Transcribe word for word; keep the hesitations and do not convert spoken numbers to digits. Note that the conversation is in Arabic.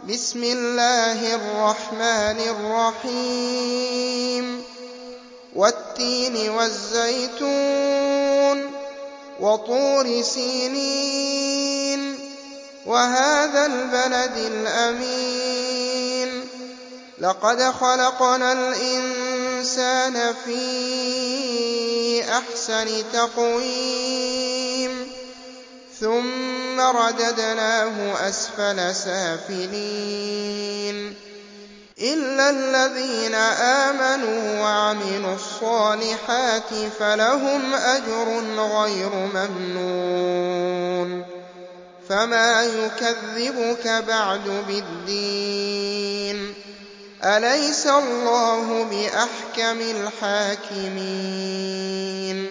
بسم الله الرحمن الرحيم والتين والزيتون وطور سينين وهذا البلد الأمين لقد خلقنا الإنسان في أحسن تقويم ثم رددناه أسفل سافلين إلا الذين آمنوا وعملوا الصالحات فلهم أجر غير ممنون فما يكذبك بعد بالدين أليس الله بأحكم الحاكمين